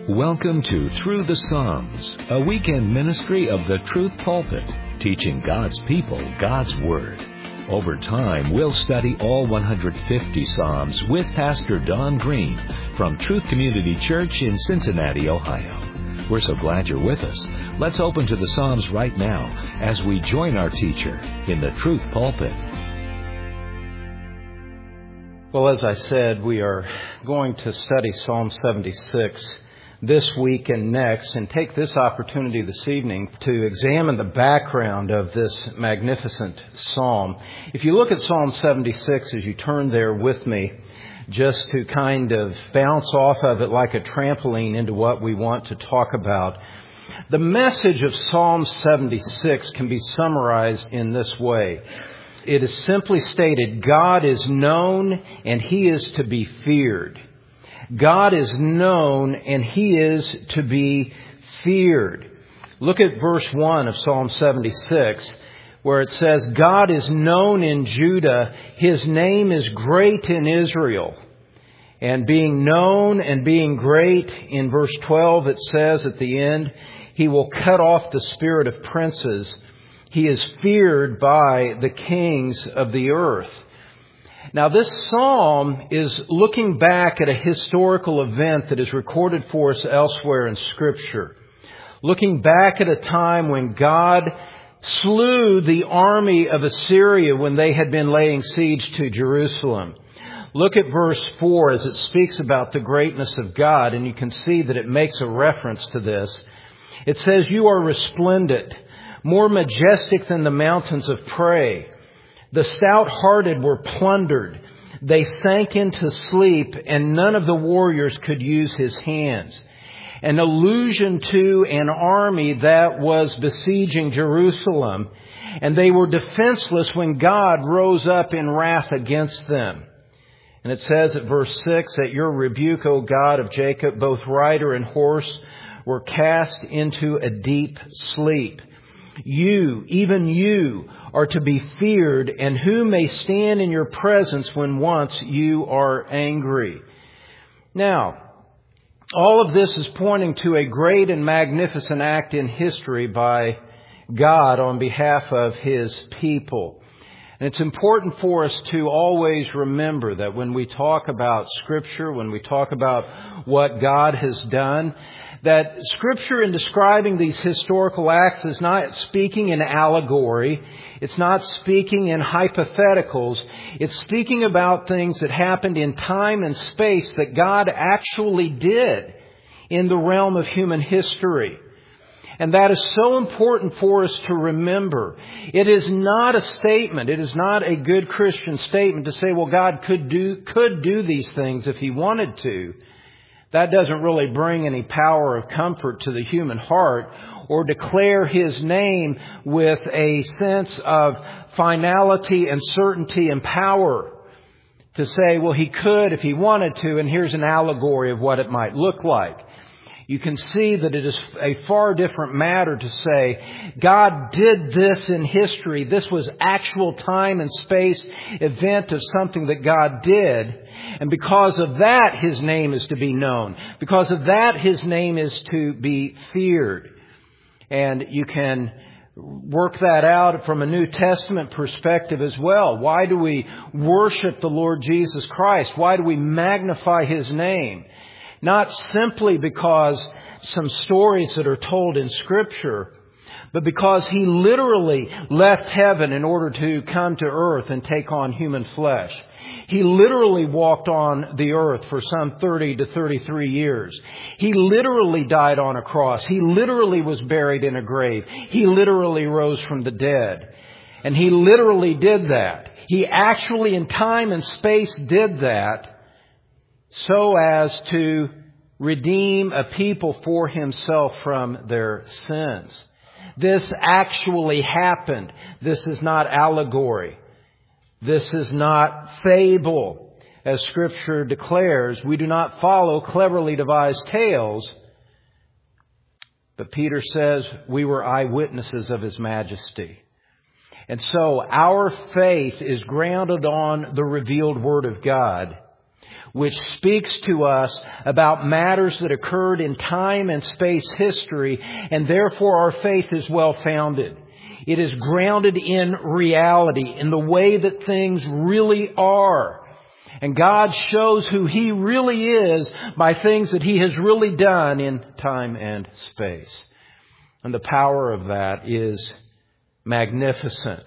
Welcome to Through the Psalms, a weekend ministry of the Truth Pulpit, teaching God's people God's Word. Over time, we'll study all 150 Psalms with Pastor Don Green from Truth Community Church in Cincinnati, Ohio. We're so glad you're with us. Let's open to the Psalms right now as we join our teacher in the Truth Pulpit. Well, as I said, we are going to study Psalm 76 this week and next, and take this opportunity this evening to examine the background of this magnificent psalm. If you look at Psalm 76 as you turn there with me, just to kind of bounce off of it like a trampoline into what we want to talk about, the message of Psalm 76 can be summarized in this way. It is simply stated, God is known and He is to be feared. God is known and He is to be feared. Look at verse 1 of Psalm 76, where it says, God is known in Judah, His name is great in Israel. And being known and being great, in verse 12 it says at the end, He will cut off the spirit of princes. He is feared by the kings of the earth. Now, this psalm is looking back at a historical event that is recorded for us elsewhere in Scripture. Looking back at a time when God slew the army of Assyria when they had been laying siege to Jerusalem. Look at verse 4 as it speaks about the greatness of God, and you can see that it makes a reference to this. It says, You are resplendent, more majestic than the mountains of prey. The stout-hearted were plundered. They sank into sleep, and none of the warriors could use his hands. An allusion to an army that was besieging Jerusalem, and they were defenseless when God rose up in wrath against them. And it says at verse 6, At your rebuke, O God of Jacob, both rider and horse were cast into a deep sleep. You, even you, are to be feared, and who may stand in your presence when once you are angry? Now, all of this is pointing to a great and magnificent act in history by God on behalf of His people. And it's important for us to always remember that when we talk about Scripture, when we talk about what God has done, that Scripture in describing these historical acts is not speaking in allegory. It's not speaking in hypotheticals. It's speaking about things that happened in time and space that God actually did in the realm of human history. And that is so important for us to remember. It is not a statement. It is not a good Christian statement to say, well, God could do these things if He wanted to. That doesn't really bring any power of comfort to the human heart, or declare His name with a sense of finality and certainty and power. To say, well, He could if He wanted to, and here's an allegory of what it might look like. You can see that it is a far different matter to say, God did this in history. This was actual time and space event of something that God did. And because of that, His name is to be known. Because of that, His name is to be feared. And you can work that out from a New Testament perspective as well. Why do we worship the Lord Jesus Christ? Why do we magnify His name? Not simply because some stories that are told in Scripture, but because He literally left heaven in order to come to earth and take on human flesh. He literally walked on the earth for some 30 to 33 years. He literally died on a cross. He literally was buried in a grave. He literally rose from the dead. And He literally did that. He actually in time and space did that so as to redeem a people for Himself from their sins. This actually happened. This is not allegory. This is not fable. As Scripture declares, we do not follow cleverly devised tales. But Peter says we were eyewitnesses of His majesty. And so our faith is grounded on the revealed Word of God. which speaks to us about matters that occurred in time and space history, and therefore our faith is well-founded. It is grounded in reality, in the way that things really are. And God shows who He really is by things that He has really done in time and space. And the power of that is magnificent.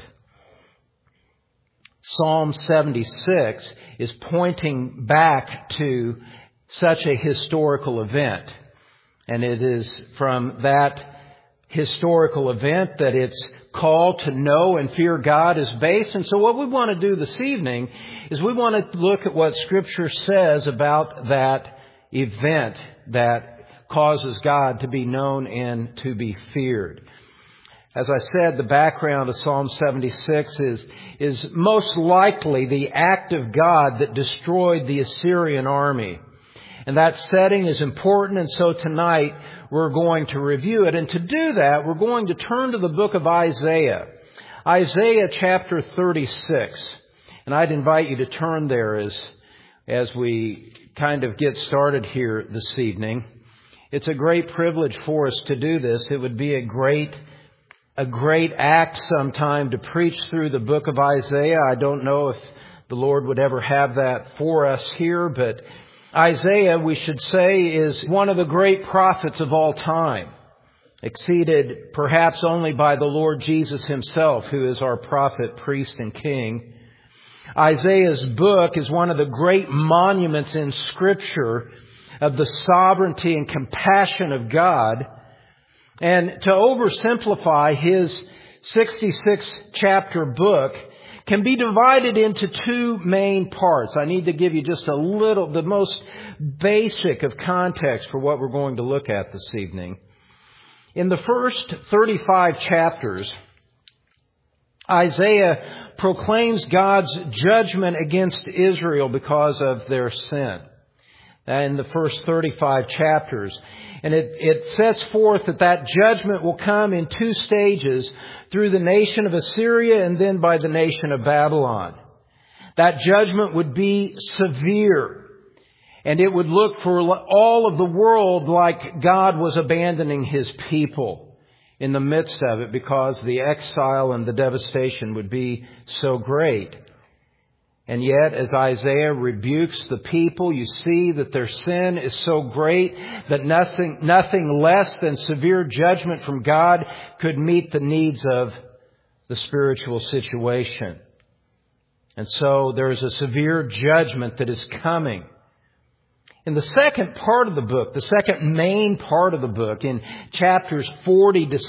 Psalm 76 is pointing back to such a historical event. And it is from that historical event that its call to know and fear God is based. And so what we want to do this evening is we want to look at what Scripture says about that event that causes God to be known and to be feared. As I said, the background of Psalm 76 is most likely the act of God that destroyed the Assyrian army. And that setting is important, and so tonight we're going to review it. And to do that, we're going to turn to the book of Isaiah. Isaiah chapter 36. And I'd invite you to turn there as we kind of get started here this evening. It's a great privilege for us to do this. It would be a great act sometime to preach through the book of Isaiah. I don't know if the Lord would ever have that for us here, but Isaiah, we should say, is one of the great prophets of all time, exceeded perhaps only by the Lord Jesus Himself, who is our prophet, priest, and king. Isaiah's book is one of the great monuments in Scripture of the sovereignty and compassion of God. And to oversimplify, his 66-chapter book can be divided into two main parts. I need to give you just the most basic of context for what we're going to look at this evening. In the first 35 chapters, Isaiah proclaims God's judgment against Israel because of their sin. In the first 35 chapters. And it sets forth that judgment will come in two stages, through the nation of Assyria and then by the nation of Babylon. That judgment would be severe, and it would look for all of the world like God was abandoning His people in the midst of it, because the exile and the devastation would be so great. And yet, as Isaiah rebukes the people, you see that their sin is so great that nothing less than severe judgment from God could meet the needs of the spiritual situation. And so there is a severe judgment that is coming. In the second part of the book, the second main part of the book, in chapters 40 to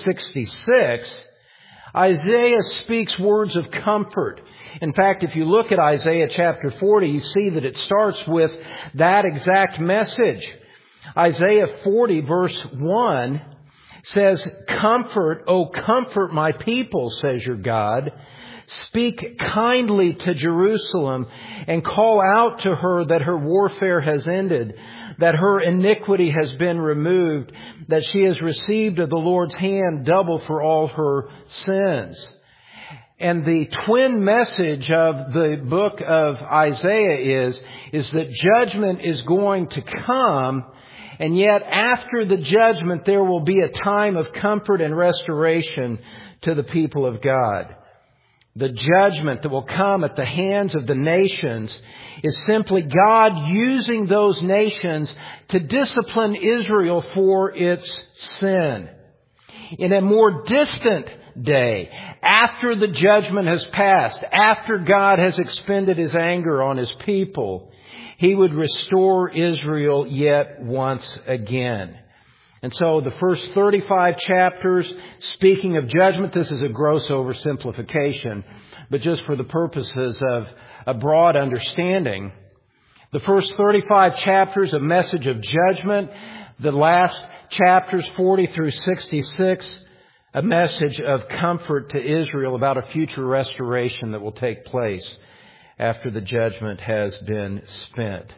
66, Isaiah speaks words of comfort. In fact, if you look at Isaiah chapter 40, you see that it starts with that exact message. Isaiah 40 verse 1 says, "Comfort, O comfort my people, says your God. Speak kindly to Jerusalem and call out to her that her warfare has ended, that her iniquity has been removed, that she has received of the Lord's hand double for all her sins." And the twin message of the book of Isaiah is that judgment is going to come, and yet after the judgment there will be a time of comfort and restoration to the people of God. The judgment that will come at the hands of the nations is simply God using those nations to discipline Israel for its sin. In a more distant day, after the judgment has passed, after God has expended His anger on His people, He would restore Israel yet once again. And so the first 35 chapters, speaking of judgment, this is a gross oversimplification, but just for the purposes of a broad understanding, the first 35 chapters, a message of judgment. The last chapters, 40 through 66, a message of comfort to Israel about a future restoration that will take place after the judgment has been spent.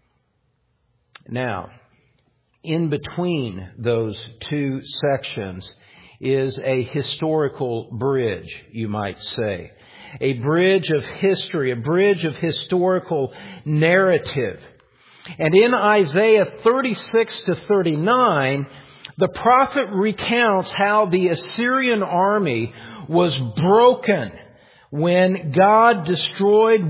Now, in between those two sections is a historical bridge, you might say. A bridge of history, a bridge of historical narrative. And in Isaiah 36 to 39, the prophet recounts how the Assyrian army was broken when God destroyed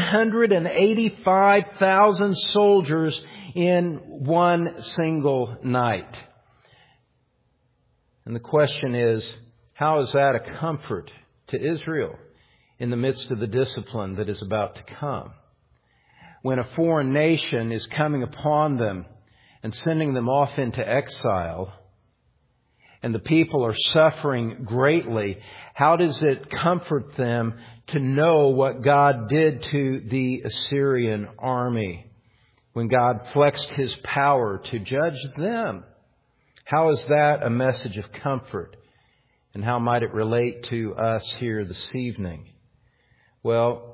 185,000 soldiers in one single night. And the question is, how is that a comfort to Israel in the midst of the discipline that is about to come? When a foreign nation is coming upon them and sending them off into exile, and the people are suffering greatly, how does it comfort them to know what God did to the Assyrian army when God flexed His power to judge them? How is that a message of comfort? And how might it relate to us here this evening? Well,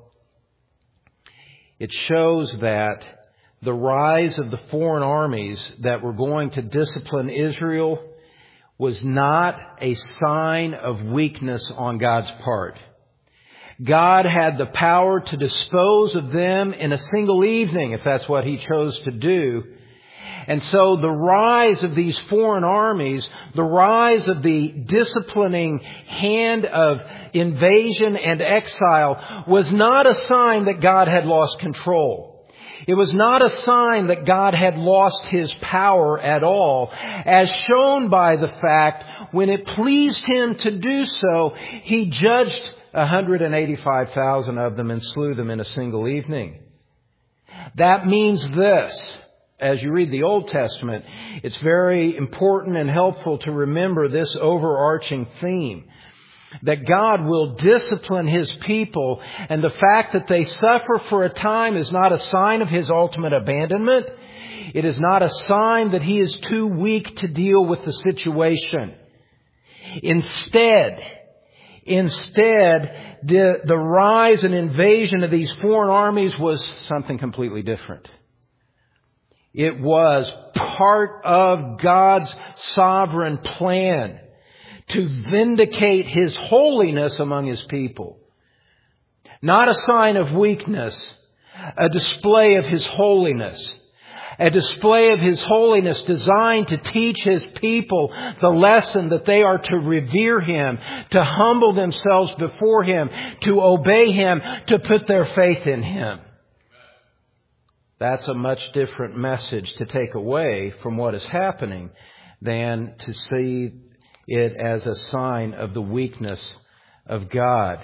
it shows that the rise of the foreign armies that were going to discipline Israel was not a sign of weakness on God's part. God had the power to dispose of them in a single evening, if that's what He chose to do. And so the rise of these foreign armies, the rise of the disciplining hand of invasion and exile was not a sign that God had lost control. It was not a sign that God had lost His power at all, as shown by the fact when it pleased Him to do so, He judged 185,000 of them and slew them in a single evening. That means this. As you read the Old Testament, it's very important and helpful to remember this overarching theme. That God will discipline His people, and the fact that they suffer for a time is not a sign of His ultimate abandonment. It is not a sign that He is too weak to deal with the situation. Instead, the rise and invasion of these foreign armies was something completely different. It was part of God's sovereign plan to vindicate His holiness among His people. Not a sign of weakness, a display of His holiness. A display of His holiness designed to teach His people the lesson that they are to revere Him, to humble themselves before Him, to obey Him, to put their faith in Him. That's a much different message to take away from what is happening than to see it as a sign of the weakness of God.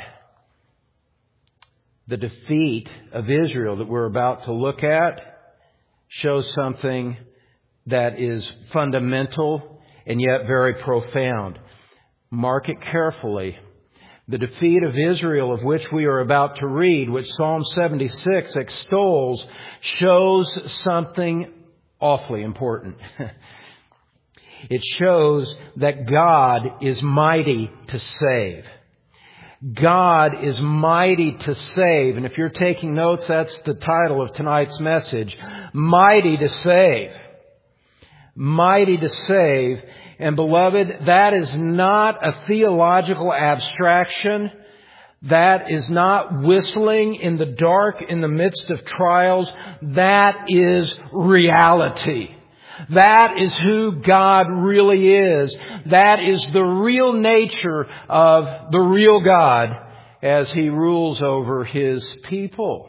The defeat of Israel that we're about to look at shows something that is fundamental and yet very profound. Mark it carefully. The defeat of Israel, of which we are about to read, which Psalm 76 extols, shows something awfully important. It shows that God is mighty to save. God is mighty to save. And if you're taking notes, that's the title of tonight's message. Mighty to save. Mighty to save. And beloved, that is not a theological abstraction. That is not whistling in the dark in the midst of trials. That is reality. That is who God really is. That is the real nature of the real God as He rules over His people.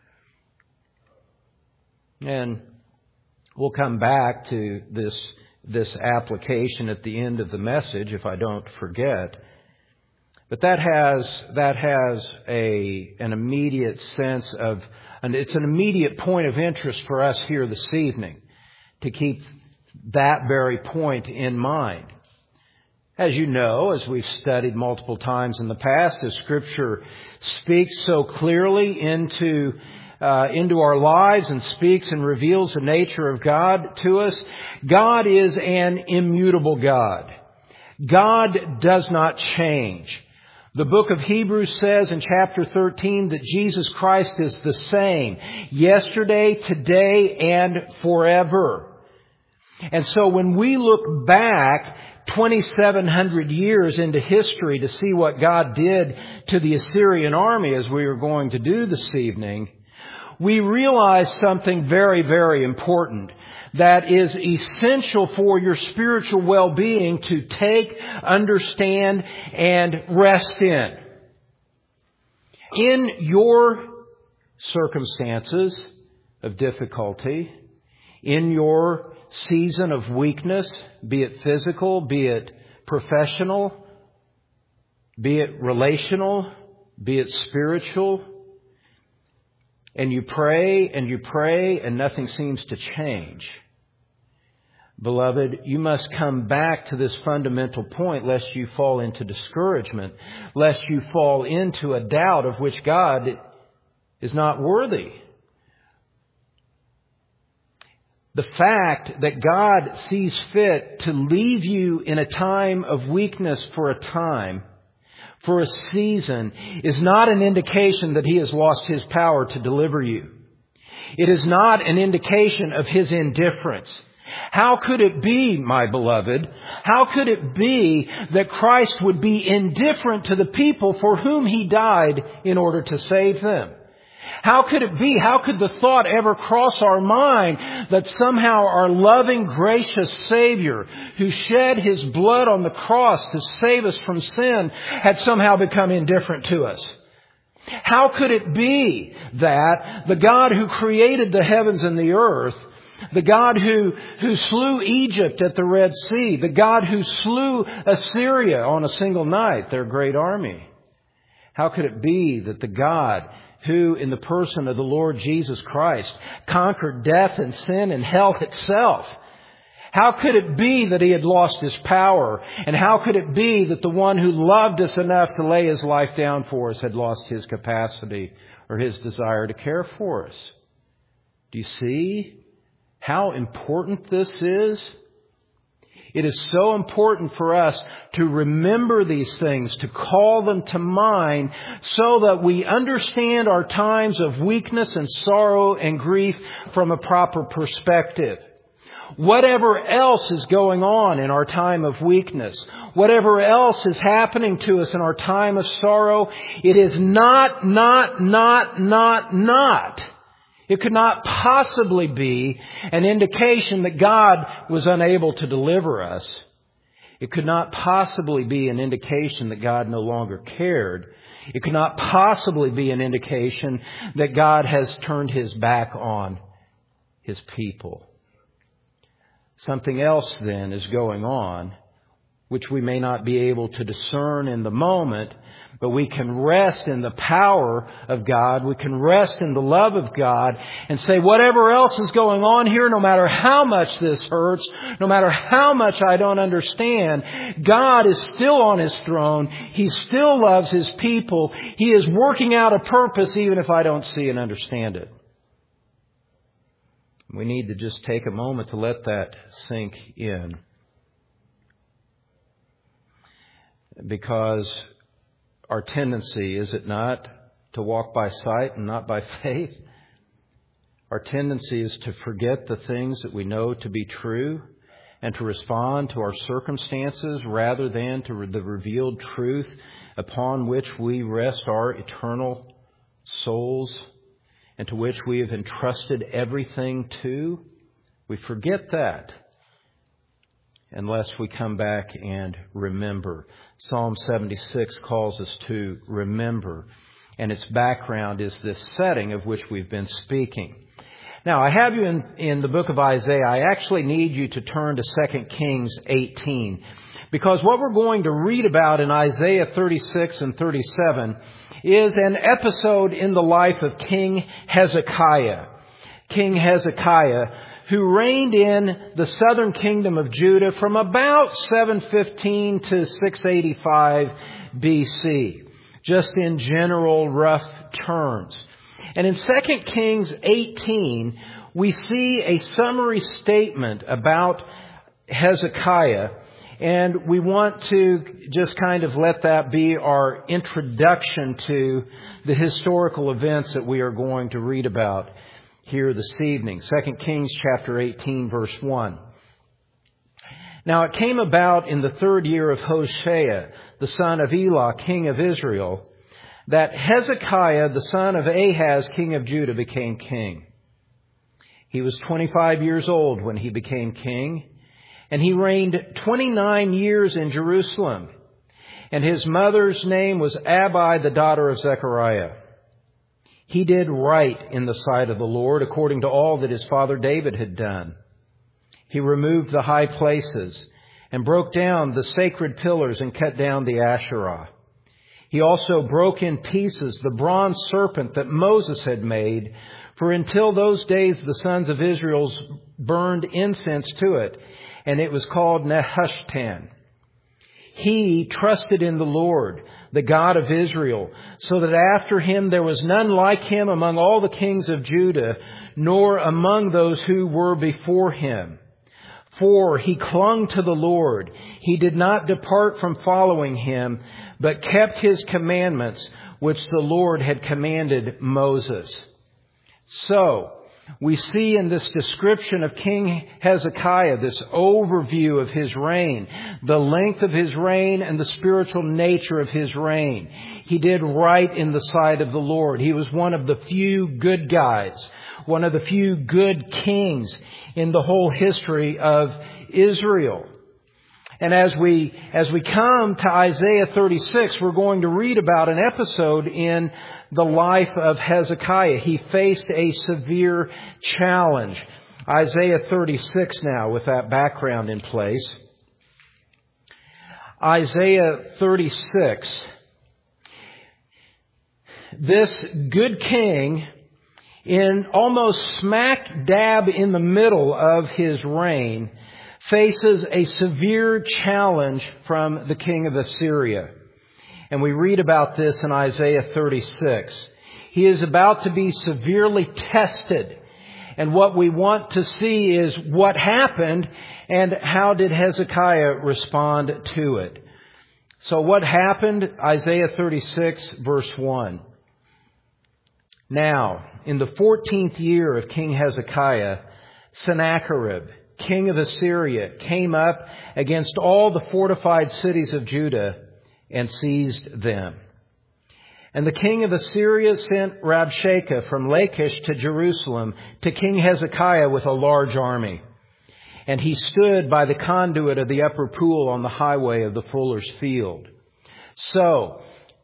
And we'll come back to this application at the end of the message, if I don't forget. But that has an immediate sense of, and it's an immediate point of interest for us here this evening to keep that very point in mind. As you know, as we've studied multiple times in the past, as Scripture speaks so clearly into our lives and speaks and reveals the nature of God to us, God is an immutable God. God does not change. The book of Hebrews says in chapter 13 that Jesus Christ is the same yesterday, today, and forever. And so when we look back 2,700 years into history to see what God did to the Assyrian army, as we are going to do this evening, we realize something very, very important that is essential for your spiritual well-being to take, understand, and rest in. In your circumstances of difficulty, in your season of weakness, be it physical, be it professional, be it relational, be it spiritual, and you pray and nothing seems to change. Beloved, you must come back to this fundamental point lest you fall into discouragement, lest you fall into a doubt of which God is not worthy. The fact that God sees fit to leave you in a time of weakness for a time, for a season, is not an indication that He has lost His power to deliver you. It is not an indication of His indifference. How could it be, my beloved, how could it be that Christ would be indifferent to the people for whom He died in order to save them? How could it be? How could the thought ever cross our mind that somehow our loving, gracious Savior, who shed His blood on the cross to save us from sin, had somehow become indifferent to us? How could it be that the God who created the heavens and the earth, the God who slew Egypt at the Red Sea, the God who slew Assyria on a single night, their great army, how could it be that the God who, in the person of the Lord Jesus Christ, conquered death and sin and hell itself, how could it be that He had lost His power? And how could it be that the one who loved us enough to lay His life down for us had lost His capacity or His desire to care for us? Do you see how important this is? It is so important for us to remember these things, to call them to mind so that we understand our times of weakness and sorrow and grief from a proper perspective. Whatever else is going on in our time of weakness, whatever else is happening to us in our time of sorrow, it is not. It could not possibly be an indication that God was unable to deliver us. It could not possibly be an indication that God no longer cared. It could not possibly be an indication that God has turned His back on His people. Something else then is going on, which we may not be able to discern in the moment, but we can rest in the power of God. We can rest in the love of God and say, whatever else is going on here, no matter how much this hurts, no matter how much I don't understand, God is still on His throne. He still loves His people. He is working out a purpose even if I don't see and understand it. We need to just take a moment to let that sink in. Because our tendency, is it not, to walk by sight and not by faith? Our tendency is to forget the things that we know to be true and to respond to our circumstances rather than to the revealed truth upon which we rest our eternal souls and to which we have entrusted everything to. We forget that unless we come back and remember. Psalm 76 calls us to remember, and its background is this setting of which we've been speaking. Now, I have you in the book of Isaiah. I actually need you to turn to 2 Kings 18, because what we're going to read about in Isaiah 36 and 37 is an episode in the life of King Hezekiah. King Hezekiah, who reigned in the southern kingdom of Judah from about 715 to 685 BC, just in general rough terms. And in 2 Kings 18, we see a summary statement about Hezekiah, and we want to just kind of let that be our introduction to the historical events that we are going to read about here this evening. 2 Kings chapter 18, verse 1. Now it came about in the 3rd year of Hoshea, the son of Elah, king of Israel, that Hezekiah, the son of Ahaz, king of Judah, became king. He was 25 years old when he became king, and he reigned 29 years in Jerusalem. And his mother's name was Abi, the daughter of Zechariah. He did right in the sight of the Lord, according to all that his father David had done. He removed the high places and broke down the sacred pillars and cut down the Asherah. He also broke in pieces the bronze serpent that Moses had made, for until those days the sons of Israel burned incense to it, and it was called Nehushtan. He trusted in the Lord, the God of Israel, so that after him there was none like him among all the kings of Judah, nor among those who were before him. For he clung to the Lord. He did not depart from following him, but kept his commandments, which the Lord had commanded Moses. So, we see in this description of King Hezekiah, this overview of his reign, the length of his reign and the spiritual nature of his reign. He did right in the sight of the Lord. He was one of the few good guys, one of the few good kings in the whole history of Israel. And as we come to Isaiah 36, we're going to read about an episode in the life of Hezekiah. He faced a severe challenge. Isaiah 36 now, with that background in place. Isaiah 36. This good king, in almost smack dab in the middle of his reign, faces a severe challenge from the king of Assyria. And we read about this in Isaiah 36. He is about to be severely tested. And what we want to see is what happened and how did Hezekiah respond to it. So what happened? Isaiah 36 verse 1. Now, in the 14th year of King Hezekiah, Sennacherib, king of Assyria, came up against all the fortified cities of Judah and seized them. And the king of Assyria sent Rabshakeh from Lachish to Jerusalem to King Hezekiah with a large army. And he stood by the conduit of the upper pool on the highway of the fuller's field. So,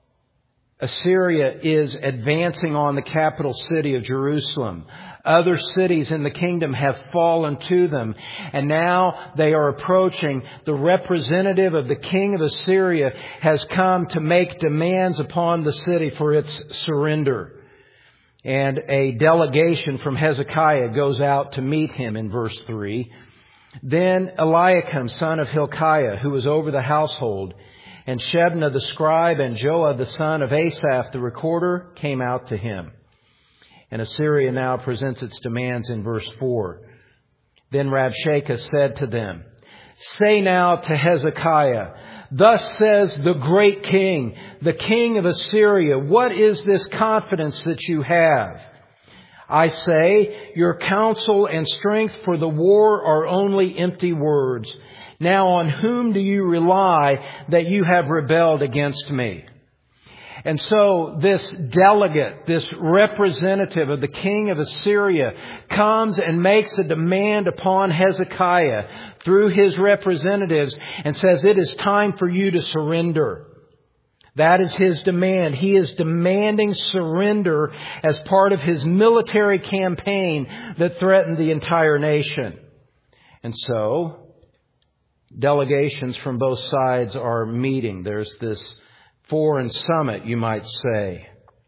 Assyria is advancing on the capital city of Jerusalem. Other cities in the kingdom have fallen to them. And now they are approaching. The representative of the king of Assyria has come to make demands upon the city for its surrender. And a delegation from Hezekiah goes out to meet him in verse 3. Then Eliakim, son of Hilkiah, who was over the household, and Shebna the scribe and Joah the son of Asaph the recorder came out to him. And Assyria now presents its demands in verse 4. Then Rabshakeh said to them, "Say now to Hezekiah, thus says the great king, the king of Assyria, what is this confidence that you have? I say, your counsel and strength for the war are only empty words. Now on whom do you rely that you have rebelled against me?" And so this delegate, this representative of the king of Assyria comes and makes a demand upon Hezekiah through his representatives and says, it is time for you to surrender. That is his demand. He is demanding surrender as part of his military campaign that threatened the entire nation. And so, delegations from both sides are meeting. There's this foreign summit, you might say.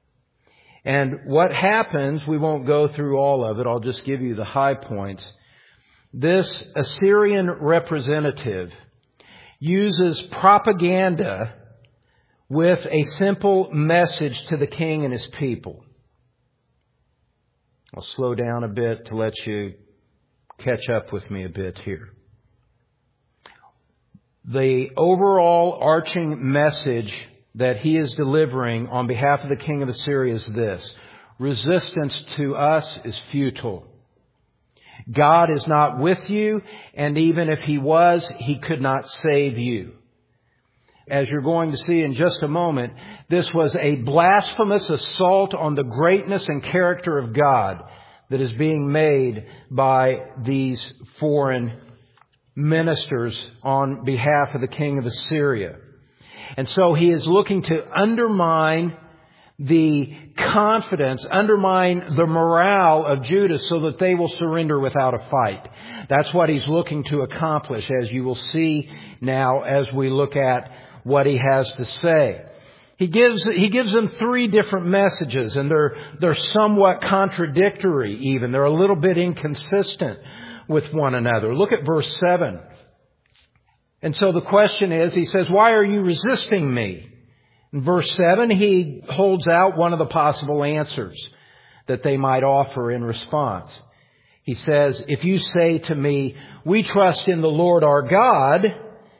And what happens, we won't go through all of it. I'll just give you the high points. This Assyrian representative uses propaganda with a simple message to the king and his people. I'll slow down a bit to let you catch up with me a bit here. The overall arching message that he is delivering on behalf of the king of Assyria is this: resistance to us is futile. God is not with you, and even if he was, he could not save you. As you're going to see in just a moment, this was a blasphemous assault on the greatness and character of God that is being made by these foreign ministers on behalf of the king of Assyria. And so he is looking to undermine the confidence, undermine the morale of Judah so that they will surrender without a fight. That's what he's looking to accomplish, as you will see now as we look at what he has to say. He gives them three different messages, and they're somewhat contradictory even. They're a little bit inconsistent with one another. Look at verse 7. And so the question is, he says, "Why are you resisting me?" In verse 7, he holds out one of the possible answers that they might offer in response. He says, "If you say to me, 'We trust in the Lord our God,'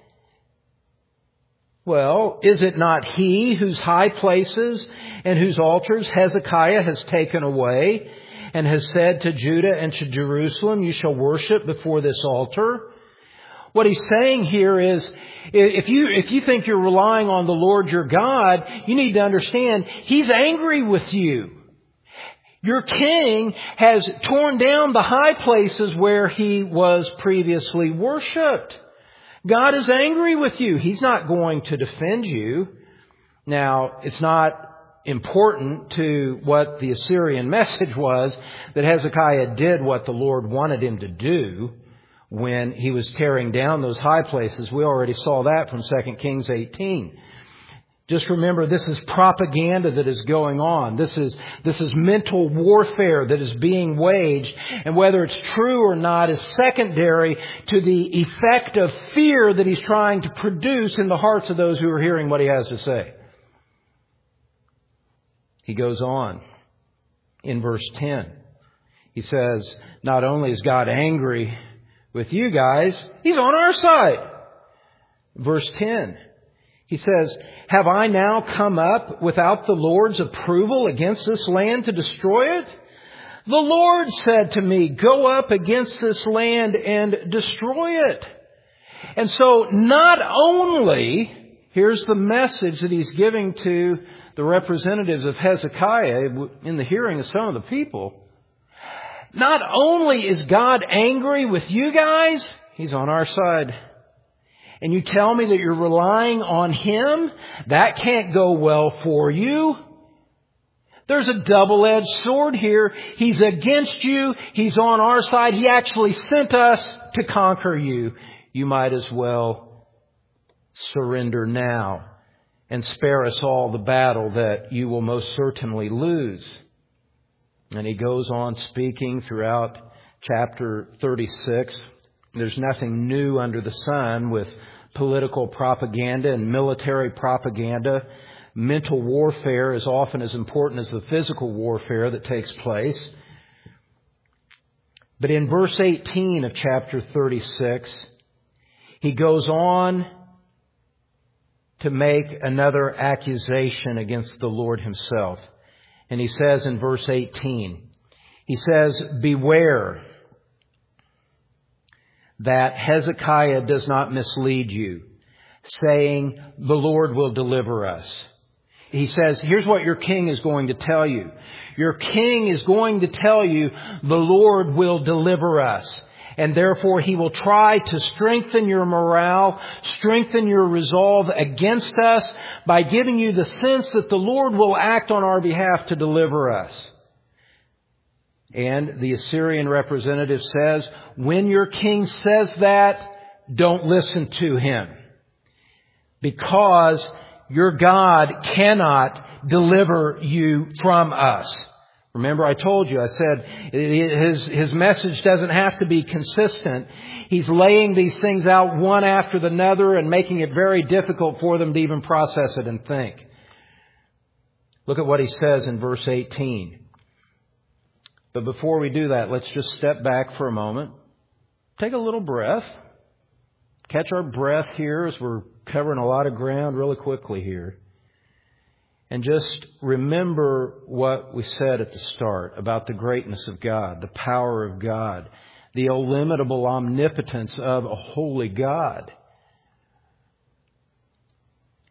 well, is it not He whose high places and whose altars Hezekiah has taken away and has said to Judah and to Jerusalem, 'You shall worship before this altar'?" What he's saying here is, if you think you're relying on the Lord your God, you need to understand He's angry with you. Your king has torn down the high places where he was previously worshipped. God is angry with you. He's not going to defend you. Now, it's not important to what the Assyrian message was that Hezekiah did what the Lord wanted him to do when he was tearing down those high places. We already saw that from 2 Kings 18. Just remember, this is propaganda that is going on. This is mental warfare that is being waged. And whether it's true or not is secondary to the effect of fear that he's trying to produce in the hearts of those who are hearing what he has to say. He goes on in verse 10. He says, not only is God angry with you guys, He's on our side. Verse 10. He says, "Have I now come up without the Lord's approval against this land to destroy it? The Lord said to me, 'Go up against this land and destroy it.'" And so not only, here's the message that he's giving to the representatives of Hezekiah in the hearing of some of the people. Not only is God angry with you guys, He's on our side. And you tell me that you're relying on Him? That can't go well for you. There's a double-edged sword here. He's against you. He's on our side. He actually sent us to conquer you. You might as well surrender now and spare us all the battle that you will most certainly lose. And he goes on speaking throughout chapter 36. There's nothing new under the sun with political propaganda and military propaganda. Mental warfare is often as important as the physical warfare that takes place. But in verse 18 of chapter 36, he goes on to make another accusation against the Lord Himself. And he says in verse 18, he says, "Beware that Hezekiah does not mislead you, saying, 'The Lord will deliver us.'" He says, here's what your king is going to tell you. Your king is going to tell you, "The Lord will deliver us." And therefore he will try to strengthen your morale, strengthen your resolve against us by giving you the sense that the Lord will act on our behalf to deliver us. And the Assyrian representative says, when your king says that, don't listen to him, because your God cannot deliver you from us. Remember, I told you, I said his message doesn't have to be consistent. He's laying these things out one after another and making it very difficult for them to even process it and think. Look at what he says in verse 18. But before we do that, let's just step back for a moment. Take a little breath. Catch our breath here as we're covering a lot of ground really quickly here. And just remember what we said at the start about the greatness of God, the power of God, the illimitable omnipotence of a holy God.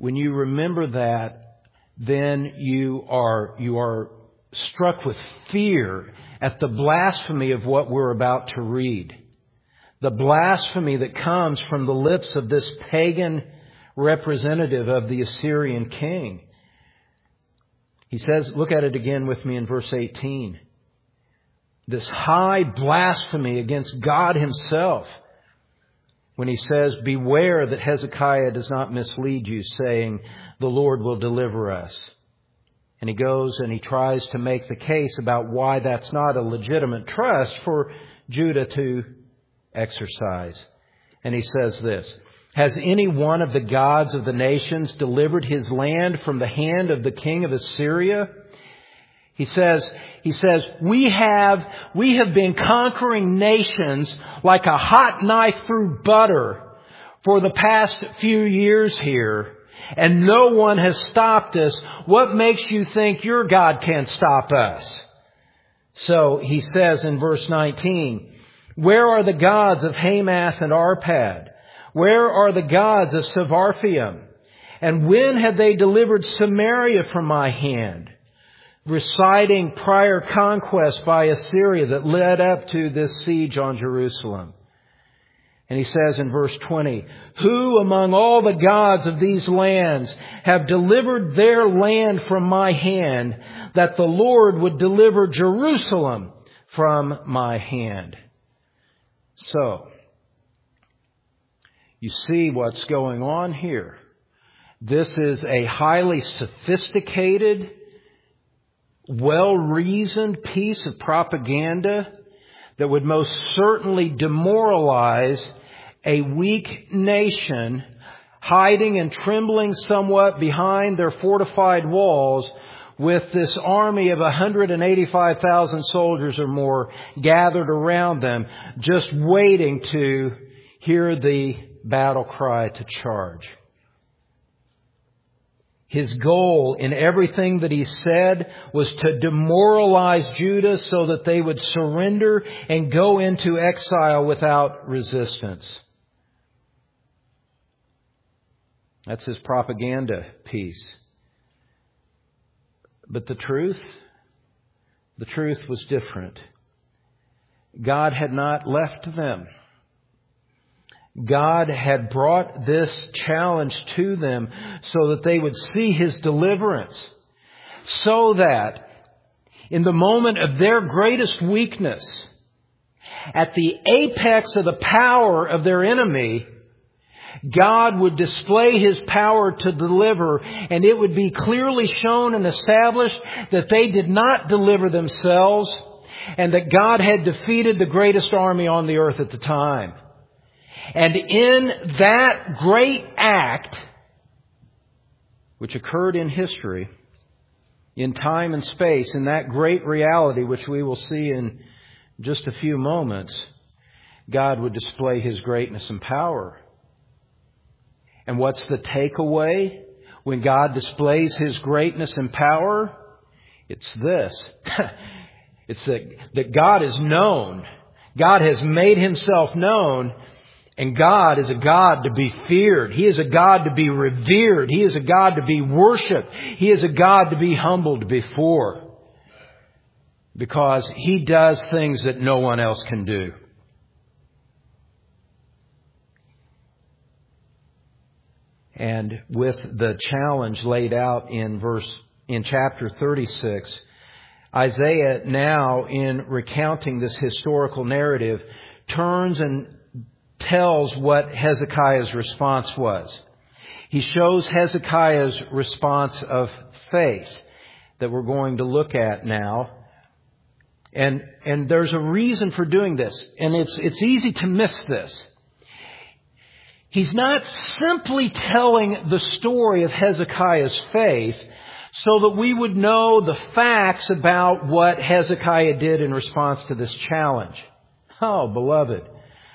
when you remember that, then you are struck with fear at the blasphemy of what we're about to read. The blasphemy that comes from the lips of this pagan representative of the Assyrian king. He says, look at it again with me in verse 18. This high blasphemy against God Himself. When he says, beware that Hezekiah does not mislead you, saying, the Lord will deliver us. And he goes and he tries to make the case about why that's not a legitimate trust for Judah to exercise. And he says this, has any one of the gods of the nations delivered his land from the hand of the king of Assyria? He says, we have been conquering nations like a hot knife through butter for the past few years here, and no one has stopped us. What makes you think your God can't stop us? So he says in verse 19, where are the gods of Hamath and Arpad? Where are the gods of Sepharvaim? And when have they delivered Samaria from my hand? Reciting prior conquest by Assyria that led up to this siege on Jerusalem. And he says in verse 20, who among all the gods of these lands have delivered their land from my hand, that the Lord would deliver Jerusalem from my hand? So, you see what's going on here. This is a highly sophisticated, well-reasoned piece of propaganda that would most certainly demoralize a weak nation hiding and trembling somewhat behind their fortified walls with this army of 185,000 soldiers or more gathered around them, just waiting to hear the battle cry to charge. His goal in everything that he said was to demoralize Judah so that they would surrender and go into exile without resistance. That's his propaganda piece. But the truth was different. God had not left them. God had brought this challenge to them so that they would see His deliverance. So that in the moment of their greatest weakness, at the apex of the power of their enemy, God would display His power to deliver, and it would be clearly shown and established that they did not deliver themselves, and that God had defeated the greatest army on the earth at the time. And in that great act, which occurred in history, in time and space, in that great reality, which we will see in just a few moments, God would display His greatness and power. And what's the takeaway when God displays His greatness and power? It's this. It's that God is known. God has made Himself known. And God is a God to be feared. He is a God to be revered. He is a God to be worshipped. He is a God to be humbled before. Because He does things that no one else can do. And with the challenge laid out in chapter 36, Isaiah now, in recounting this historical narrative, turns and tells what Hezekiah's response was. He shows Hezekiah's response of faith that we're going to look at now. And there's a reason for doing this. And it's easy to miss this. He's not simply telling the story of Hezekiah's faith so that we would know the facts about what Hezekiah did in response to this challenge. Oh, beloved,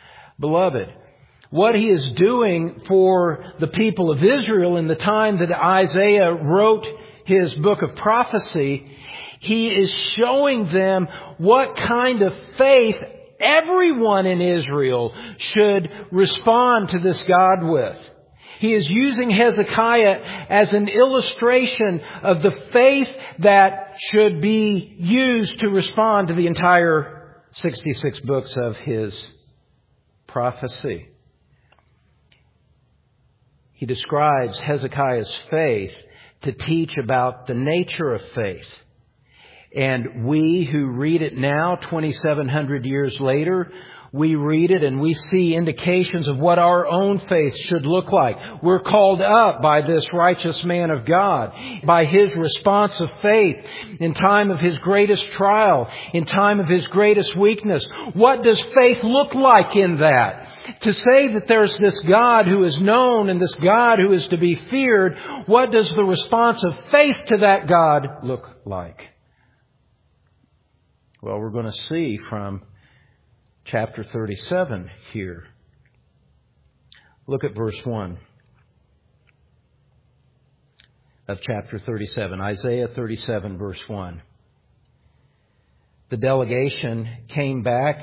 what he is doing for the people of Israel in the time that Isaiah wrote his book of prophecy, he is showing them what kind of faith everyone in Israel should respond to this God with. He is using Hezekiah as an illustration of the faith that should be used to respond to the entire 66 books of his prophecy. He describes Hezekiah's faith to teach about the nature of faith. And we who read it now, 2,700 years later, we read it and we see indications of what our own faith should look like. We're called up by this righteous man of God, by his response of faith in time of his greatest trial, in time of his greatest weakness. What does faith look like in that? To say that there's this God who is known and this God who is to be feared, what does the response of faith to that God look like? Well, we're going to see from chapter 37 here. Look at verse 1 of chapter 37. Isaiah 37, verse 1. The delegation came back.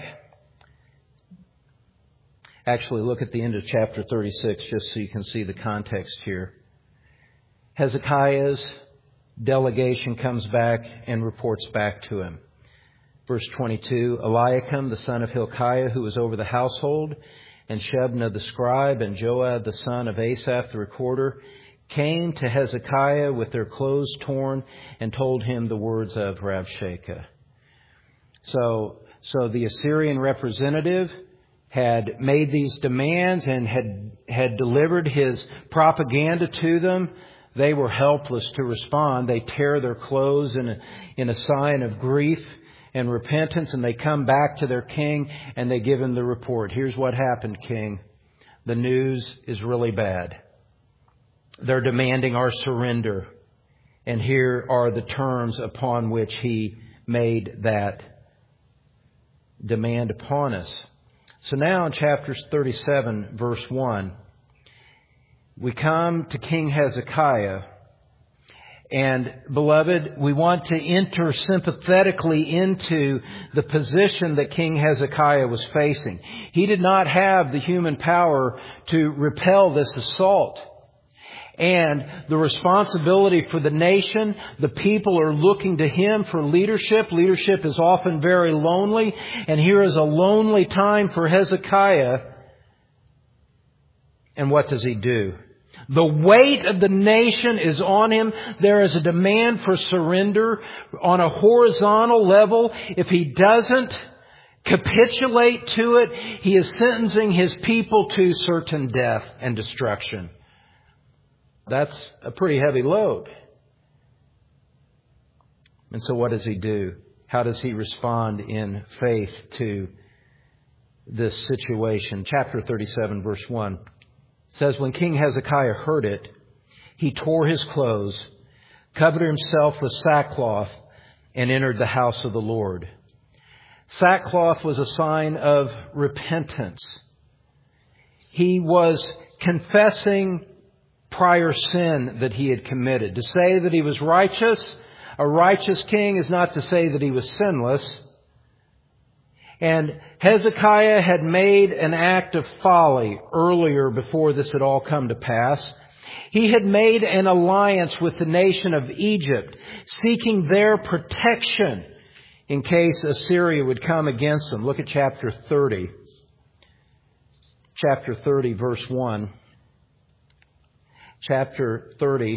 Actually, look at the end of chapter 36 just so you can see the context here. Hezekiah's delegation comes back and reports back to him. Verse 22, Eliakim, the son of Hilkiah, who was over the household, and Shebna the scribe, and Joab, the son of Asaph, the recorder, came to Hezekiah with their clothes torn and told him the words of Rabshakeh. So the Assyrian representative had made these demands and had delivered his propaganda to them. They were helpless to respond. They tear their clothes in a sign of grief and repentance, and they come back to their king and they give him the report. Here's what happened, king. The news is really bad. They're demanding our surrender. And here are the terms upon which he made that demand upon us. So now in chapter 37, verse 1, we come to King Hezekiah. And, beloved, we want to enter sympathetically into the position that King Hezekiah was facing. He did not have the human power to repel this assault. And the responsibility for the nation, the people are looking to him for leadership. Leadership is often very lonely. And here is a lonely time for Hezekiah. And what does he do? The weight of the nation is on him. There is a demand for surrender on a horizontal level. If he doesn't capitulate to it, he is sentencing his people to certain death and destruction. That's a pretty heavy load. And so what does he do? How does he respond in faith to this situation? Chapter 37, verse 1. Says, when King Hezekiah heard it, he tore his clothes, covered himself with sackcloth, and entered the house of the Lord. Sackcloth was a sign of repentance. He was confessing prior sin that he had committed. To say that he was righteous, a righteous king, is not to say that he was sinless. And Hezekiah had made an act of folly earlier before this had all come to pass. He had made an alliance with the nation of Egypt, seeking their protection in case Assyria would come against them. Look at chapter 30. Chapter 30, verse 1. Chapter 30,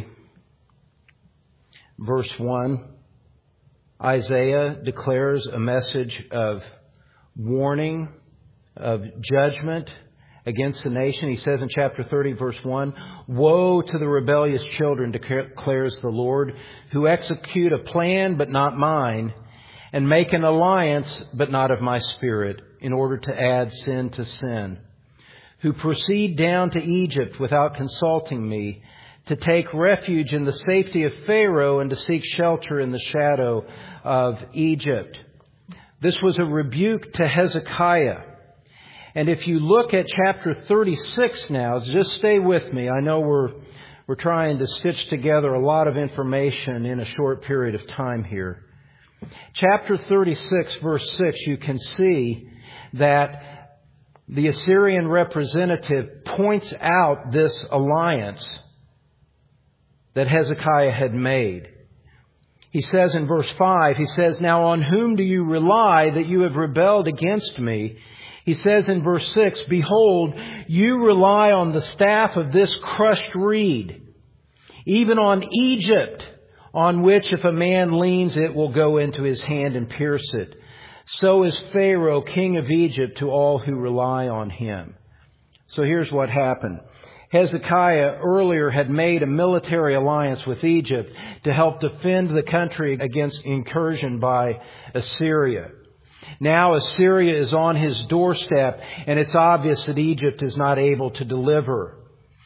verse 1. Isaiah declares a message of warning, of judgment against the nation. He says in chapter 30, verse 1, woe to the rebellious children, declares the Lord, who execute a plan but not mine, and make an alliance but not of my spirit, in order to add sin to sin, who proceed down to Egypt without consulting me, to take refuge in the safety of Pharaoh and to seek shelter in the shadow of Egypt. This was a rebuke to Hezekiah. And if you look at chapter 36 now, just stay with me. I know we're trying to stitch together a lot of information in a short period of time here. Chapter 36, verse 6, you can see that the Assyrian representative points out this alliance that Hezekiah had made. He says in verse 5, he says, "Now on whom do you rely that you have rebelled against me?" He says in verse 6, "Behold, you rely on the staff of this crushed reed, even on Egypt, on which if a man leans, it will go into his hand and pierce it. So is Pharaoh, king of Egypt, to all who rely on him." So here's what happened. Hezekiah earlier had made a military alliance with Egypt to help defend the country against incursion by Assyria. Now Assyria is on his doorstep, and it's obvious that Egypt is not able to deliver.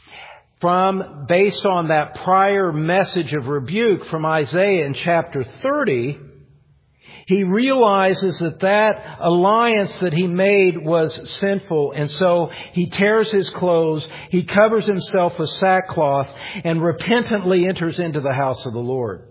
Based on that prior message of rebuke from Isaiah in chapter 30, he realizes that alliance that he made was sinful, and so he tears his clothes, he covers himself with sackcloth, and repentantly enters into the house of the Lord.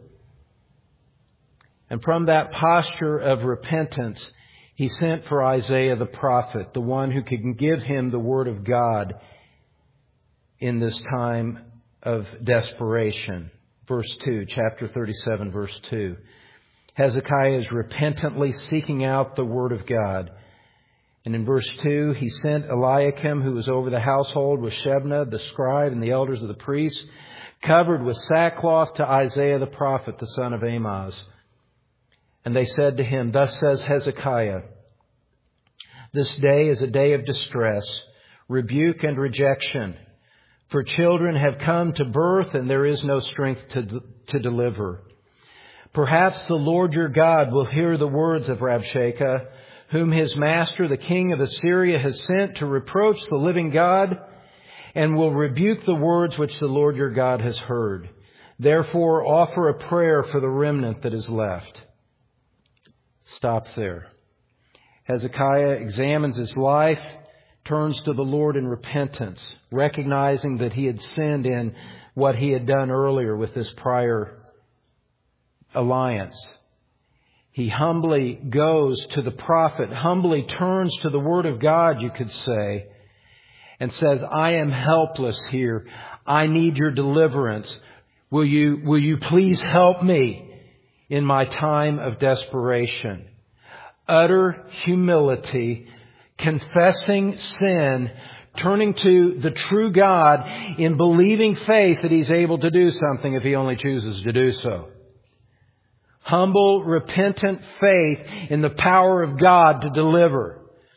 And from that posture of repentance, he sent for Isaiah the prophet, the one who could give him the word of God in this time of desperation. Verse 2, chapter 37, verse 2. Hezekiah is repentantly seeking out the word of God. And in verse 2, he sent Eliakim, who was over the household, with Shebna, the scribe, and the elders of the priests, covered with sackcloth, to Isaiah the prophet, the son of Amoz. And they said to him, "Thus says Hezekiah, this day is a day of distress, rebuke and rejection. For children have come to birth, and there is no strength to deliver. Perhaps the Lord your God will hear the words of Rabshakeh, whom his master, the king of Assyria, has sent to reproach the living God, and will rebuke the words which the Lord your God has heard. Therefore offer a prayer for the remnant that is left." Stop there. Hezekiah examines his life, turns to the Lord in repentance, recognizing that he had sinned in what he had done earlier with this prior alliance. He humbly goes to the prophet, humbly turns to the word of God, you could say, and says, "I am helpless here. I need your deliverance. Will you please help me in my time of desperation?" Utter humility, confessing sin, turning to the true God in believing faith that He's able to do something if He only chooses to do so. Humble, repentant faith in the power of God to deliver.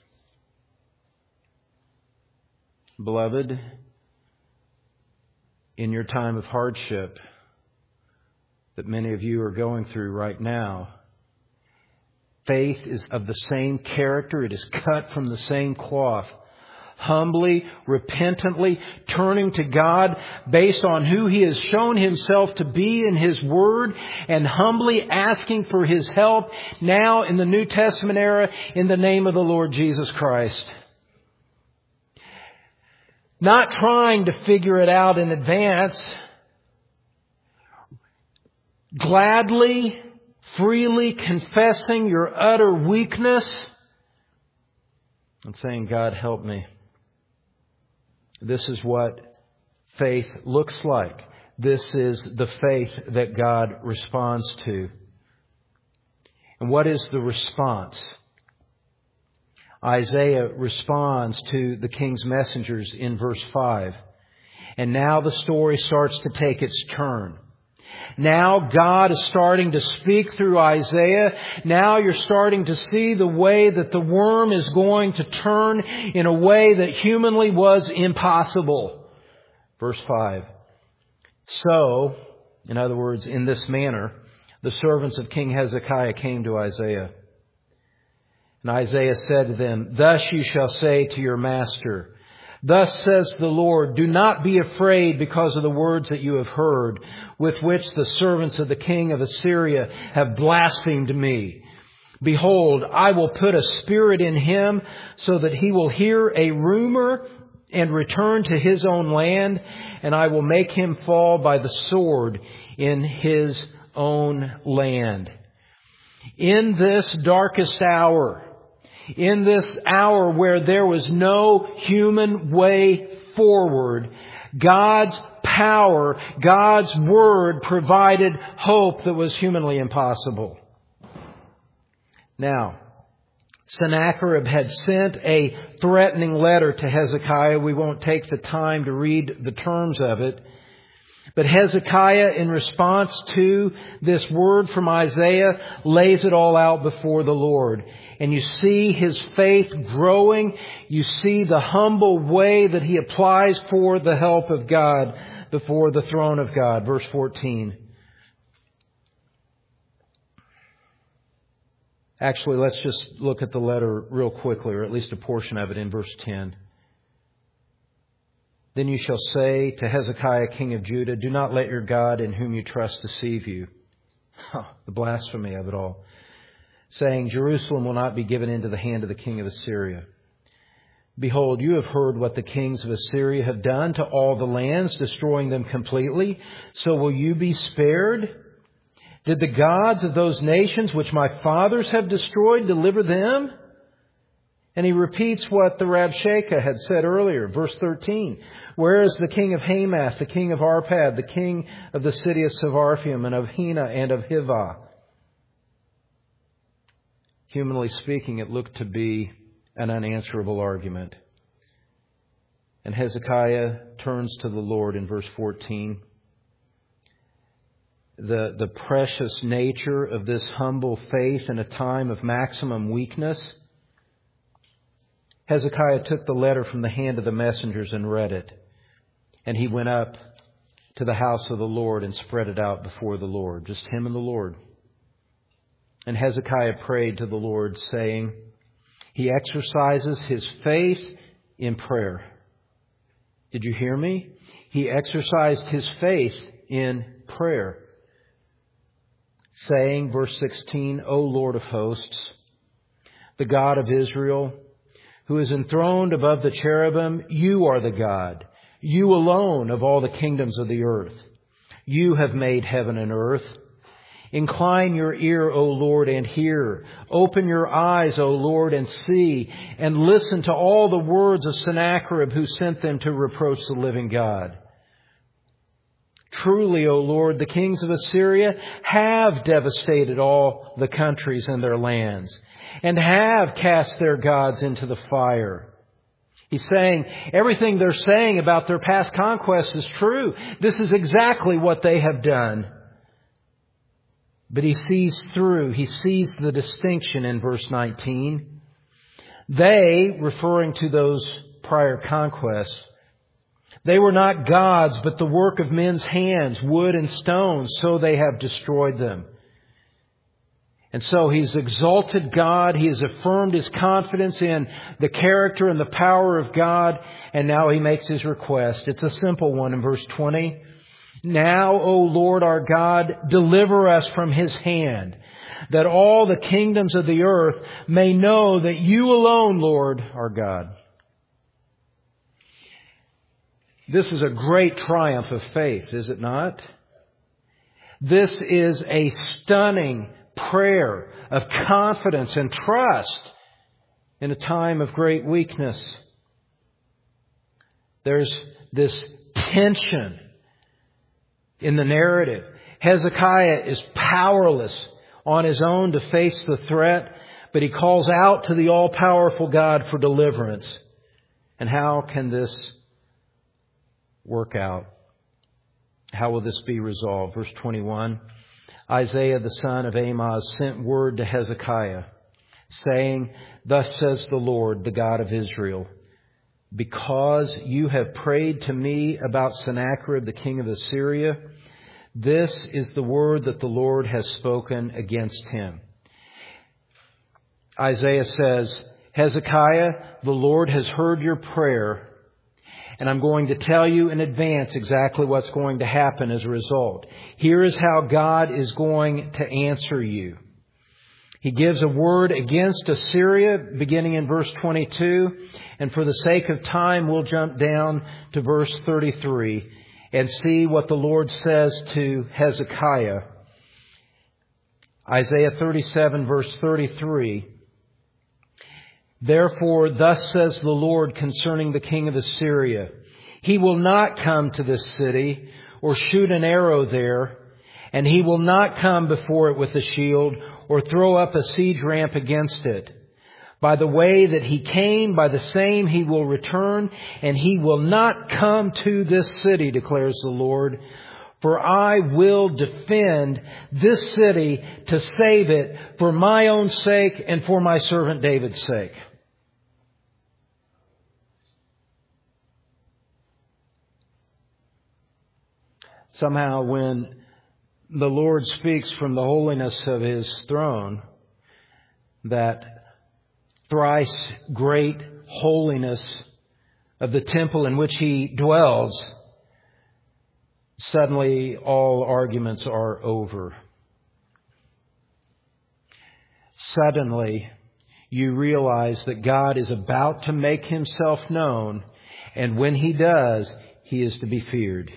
Beloved, in your time of hardship that many of you are going through right now, faith is of the same character. It is cut from the same cloth. Humbly, repentantly, turning to God based on who He has shown Himself to be in His Word, and humbly asking for His help now in the New Testament era in the name of the Lord Jesus Christ. Not trying to figure it out in advance. Gladly, freely confessing your utter weakness and saying, "God, help me." This is what faith looks like. This is the faith that God responds to. And what is the response? Isaiah responds to the king's messengers in verse 5. And now the story starts to take its turn. Now God is starting to speak through Isaiah. Now you're starting to see the way that the worm is going to turn in a way that humanly was impossible. Verse 5. So, in other words, in this manner, the servants of King Hezekiah came to Isaiah. And Isaiah said to them, "Thus you shall say to your master, Thus says the Lord, do not be afraid because of the words that you have heard, with which the servants of the king of Assyria have blasphemed me. Behold, I will put a spirit in him so that he will hear a rumor and return to his own land, and I will make him fall by the sword in his own land." In this darkest hour, in this hour where there was no human way forward. God's power, God's Word provided hope that was humanly impossible. Now, Sennacherib had sent a threatening letter to Hezekiah. We won't take the time to read the terms of it. But Hezekiah, in response to this word from Isaiah, lays it all out before the Lord. And you see his faith growing. You see the humble way that he applies for the help of God before the throne of God. Verse 14. Actually, let's just look at the letter real quickly, or at least a portion of it in verse 10. Then you shall say to Hezekiah, king of Judah, do not let your God in whom you trust deceive you. The blasphemy of it all. Saying, Jerusalem will not be given into the hand of the king of Assyria. Behold, you have heard what the kings of Assyria have done to all the lands, destroying them completely. So will you be spared? Did the gods of those nations which my fathers have destroyed deliver them? And he repeats what the Rabshakeh had said earlier, verse 13. Where is the king of Hamath, the king of Arpad, the king of the city of Sepharvaim, and of Hena and of Hivah? Humanly speaking, it looked to be an unanswerable argument. And Hezekiah turns to the Lord in verse 14. The precious nature of this humble faith in a time of maximum weakness. Hezekiah took the letter from the hand of the messengers and read it. And he went up to the house of the Lord and spread it out before the Lord. Just him and the Lord. And Hezekiah prayed to the Lord, saying, he exercises his faith in prayer. Did you hear me? He exercised his faith in prayer. Saying, verse 16, O Lord of hosts, the God of Israel, who is enthroned above the cherubim, you are the God, you alone of all the kingdoms of the earth. You have made heaven and earth. Incline your ear, O Lord, and hear. Open your eyes, O Lord, and see, and listen to all the words of Sennacherib, who sent them to reproach the living God. Truly, O Lord, the kings of Assyria have devastated all the countries and their lands, and have cast their gods into the fire. He's saying everything they're saying about their past conquests is true. This is exactly what they have done. But he sees the distinction in verse 19. They, referring to those prior conquests, they were not gods, but the work of men's hands, wood and stone, so they have destroyed them. And so he's exalted God. He has affirmed his confidence in the character and the power of God. And now he makes his request. It's a simple one in verse 20. Now, O Lord our God, deliver us from his hand, that all the kingdoms of the earth may know that you alone, Lord, are God. This is a great triumph of faith, is it not? This is a stunning prayer of confidence and trust in a time of great weakness. There's this tension in the narrative. Hezekiah is powerless on his own to face the threat, but he calls out to the all-powerful God for deliverance. And how can this work out? How will this be resolved? Verse 21, Isaiah the son of Amoz sent word to Hezekiah, saying, Thus says the Lord, the God of Israel, because you have prayed to me about Sennacherib, the king of Assyria, this is the word that the Lord has spoken against him. Isaiah says, Hezekiah, the Lord has heard your prayer, and I'm going to tell you in advance exactly what's going to happen as a result. Here is how God is going to answer you. He gives a word against Assyria, beginning in verse 22. And for the sake of time, we'll jump down to verse 33 and see what the Lord says to Hezekiah. Isaiah 37, verse 33. Therefore, thus says the Lord concerning the king of Assyria, He will not come to this city or shoot an arrow there, and he will not come before it with a shield or throw up a siege ramp against it. By the way that he came, by the same he will return, and he will not come to this city, declares the Lord. For I will defend this city to save it for my own sake and for my servant David's sake. Somehow when the Lord speaks from the holiness of His throne, that thrice great holiness of the temple in which He dwells, suddenly all arguments are over. Suddenly you realize that God is about to make Himself known, and when He does, He is to be feared.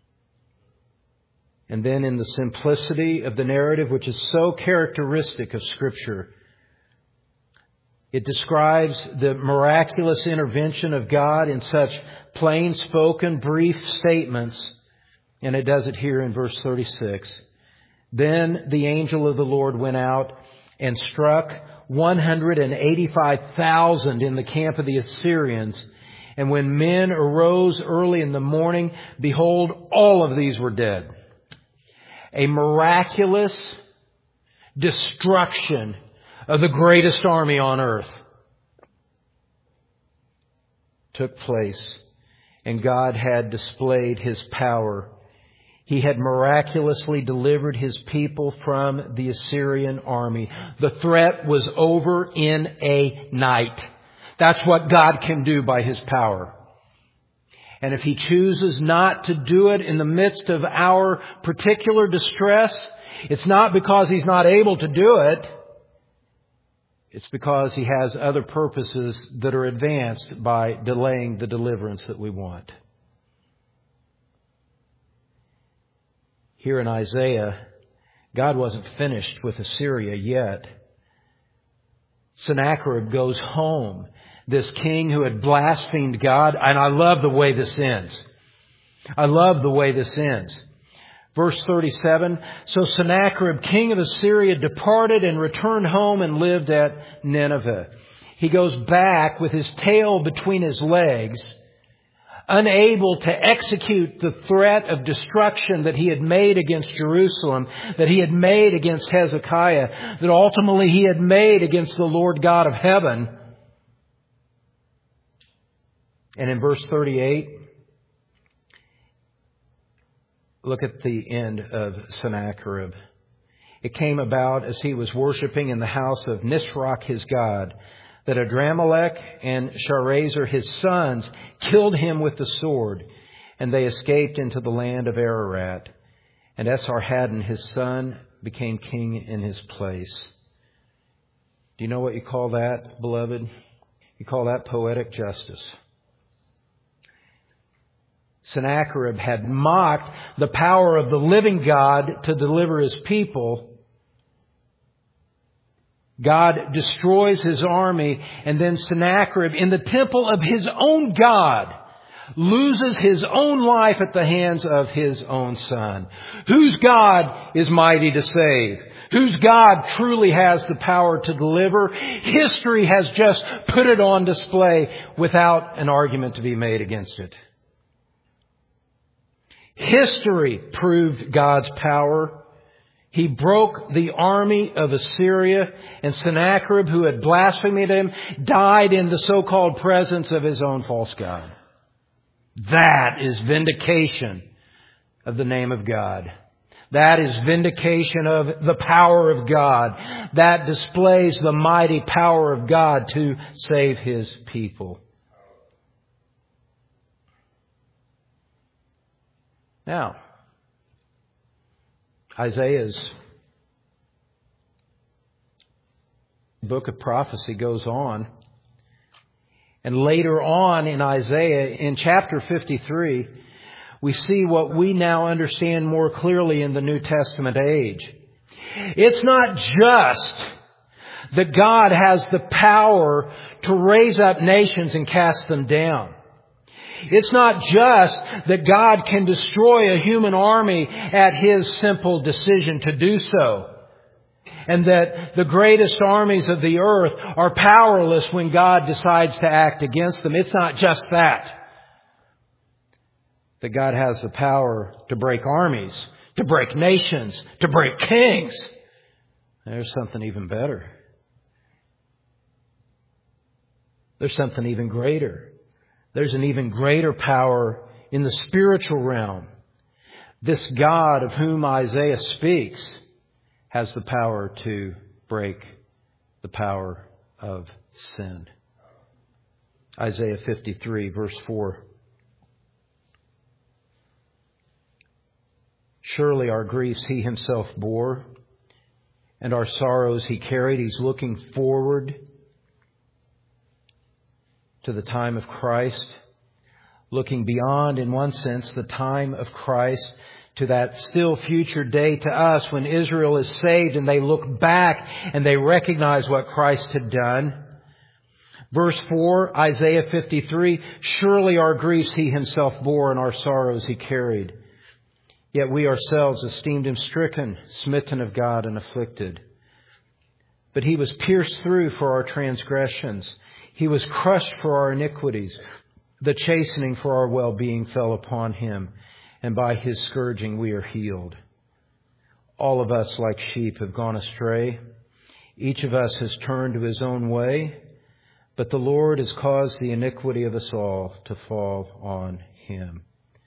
And then in the simplicity of the narrative, which is so characteristic of Scripture, it describes the miraculous intervention of God in such plain-spoken, brief statements. And it does it here in verse 36. Then the angel of the Lord went out and struck 185,000 in the camp of the Assyrians. And when men arose early in the morning, behold, all of these were dead. A miraculous destruction of the greatest army on earth took place, and God had displayed His power. He had miraculously delivered His people from the Assyrian army. The threat was over in a night. That's what God can do by His power. And if He chooses not to do it in the midst of our particular distress, it's not because He's not able to do it. It's because He has other purposes that are advanced by delaying the deliverance that we want. Here in Isaiah, God wasn't finished with Assyria yet. Sennacherib goes home. This king who had blasphemed God. And I love the way this ends. Verse 37, so Sennacherib, king of Assyria, departed and returned home and lived at Nineveh. He goes back with his tail between his legs, unable to execute the threat of destruction that he had made against Jerusalem, that he had made against Hezekiah, that ultimately he had made against the Lord God of heaven. And in verse 38, look at the end of Sennacherib. It came about as he was worshiping in the house of Nisroch his god, that Adramelech and Sharezer his sons killed him with the sword, and they escaped into the land of Ararat. And Esarhaddon his son became king in his place. Do you know what you call that, beloved? You call that poetic justice. Sennacherib had mocked the power of the living God to deliver His people. God destroys His army, and then Sennacherib, in the temple of his own God, loses his own life at the hands of his own son. Whose God is mighty to save? Whose God truly has the power to deliver? History has just put it on display without an argument to be made against it. History proved God's power. He broke the army of Assyria, and Sennacherib, who had blasphemed Him, died in the so-called presence of his own false god. That is vindication of the name of God. That is vindication of the power of God. That displays the mighty power of God to save His people. Now, Isaiah's book of prophecy goes on. And later on in Isaiah, in chapter 53, we see what we now understand more clearly in the New Testament age. It's not just that God has the power to raise up nations and cast them down. It's not just that God can destroy a human army at His simple decision to do so, and that the greatest armies of the earth are powerless when God decides to act against them. It's not just that. That God has the power to break armies, to break nations, to break kings. There's something even better. There's something even greater. There's an even greater power in the spiritual realm. This God of whom Isaiah speaks has the power to break the power of sin. Isaiah 53, verse 4. Surely our griefs He Himself bore, and our sorrows He carried. He's looking forward to the time of Christ, looking beyond, in one sense, the time of Christ, to that still future day to us when Israel is saved and they look back and they recognize what Christ had done. Verse 4, Isaiah 53, surely our griefs He Himself bore and our sorrows He carried. Yet we ourselves esteemed Him stricken, smitten of God, and afflicted. But He was pierced through for our transgressions. He was crushed for our iniquities. The chastening for our well-being fell upon Him, and by His scourging we are healed. All of us, like sheep, have gone astray. Each of us has turned to his own way, but the Lord has caused the iniquity of us all to fall on Him.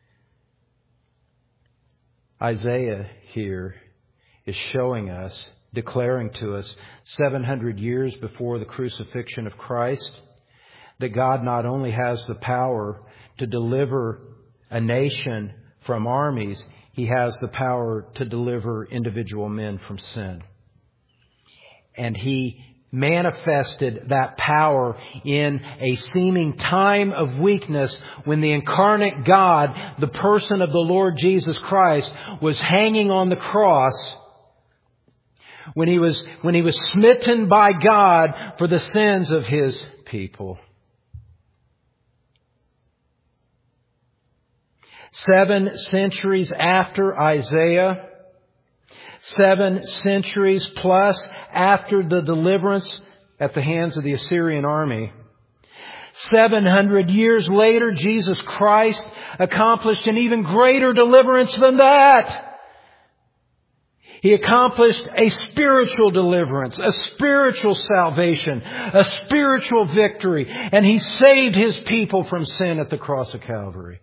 Isaiah here is showing us, declaring to us 700 years before the crucifixion of Christ, that God not only has the power to deliver a nation from armies, He has the power to deliver individual men from sin. And He manifested that power in a seeming time of weakness when the incarnate God, the person of the Lord Jesus Christ, was hanging on the cross, when he was smitten by God for the sins of His people. 7 centuries after Isaiah, 7 centuries plus after the deliverance at the hands of the Assyrian army, 700 years later, Jesus Christ accomplished an even greater deliverance than that. He accomplished a spiritual deliverance, a spiritual salvation, a spiritual victory, and He saved His people from sin at the cross of Calvary.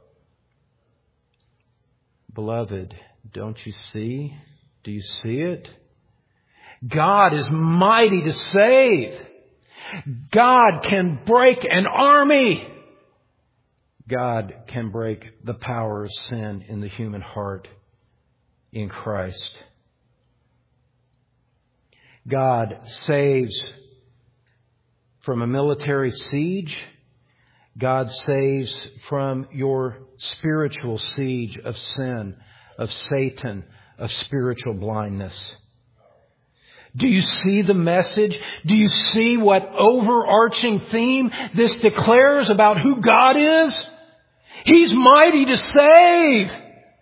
Beloved, don't you see? Do you see it? God is mighty to save. God can break an army. God can break the power of sin in the human heart in Christ. God saves from a military siege. God saves from your spiritual siege of sin, of Satan, of spiritual blindness. Do you see the message? Do you see what overarching theme this declares about who God is? He's mighty to save.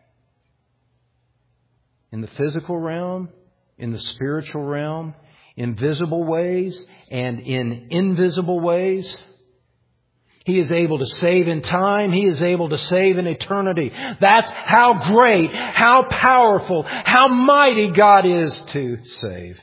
In the physical realm, in the spiritual realm, in visible ways and in invisible ways. He is able to save in time. He is able to save in eternity. That's how great, how powerful, how mighty God is to save.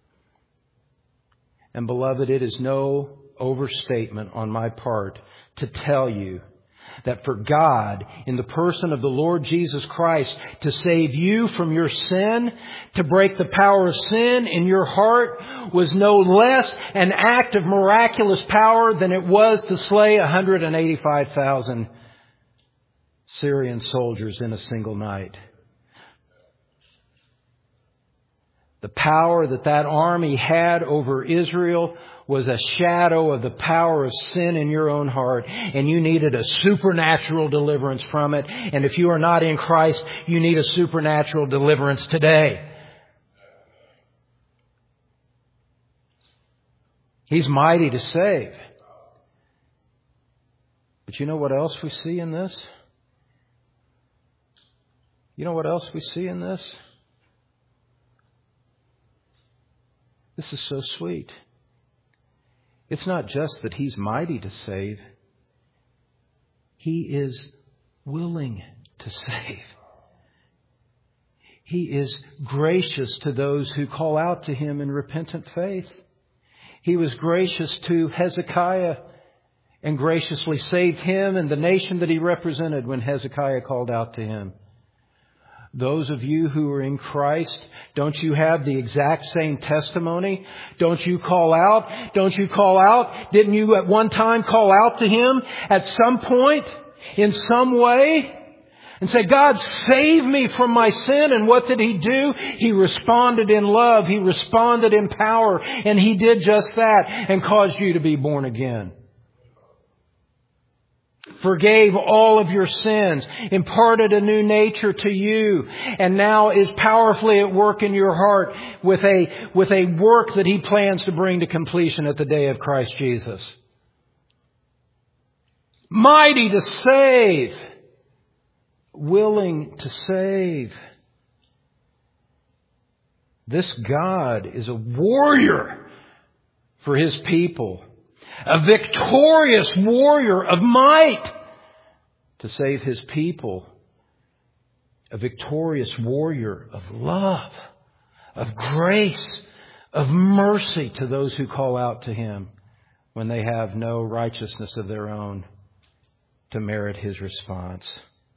And beloved, it is no overstatement on my part to tell you that for God, in the person of the Lord Jesus Christ, to save you from your sin, to break the power of sin in your heart, was no less an act of miraculous power than it was to slay 185,000 Syrian soldiers in a single night. The power that army had over Israel was a shadow of the power of sin in your own heart, and you needed a supernatural deliverance from it. And if you are not in Christ, you need a supernatural deliverance today. He's mighty to save. But you know what else we see in this? You know what else we see in this? This is so sweet. It's not just that He's mighty to save. He is willing to save. He is gracious to those who call out to Him in repentant faith. He was gracious to Hezekiah and graciously saved him and the nation that he represented when Hezekiah called out to Him. Those of you who are in Christ, don't you have the exact same testimony? Don't you call out? Don't you call out? Didn't you at one time call out to Him at some point, in some way, and say, God, save me from my sin? And what did He do? He responded in love. He responded in power. And He did just that and caused you to be born again. Forgave all of your sins, imparted a new nature to you, and now is powerfully at work in your heart with a work that He plans to bring to completion at the day of Christ Jesus. Mighty to save, willing to save. This God is a warrior for His people. A victorious warrior of might to save His people. A victorious warrior of love, of grace, of mercy to those who call out to Him when they have no righteousness of their own to merit His response.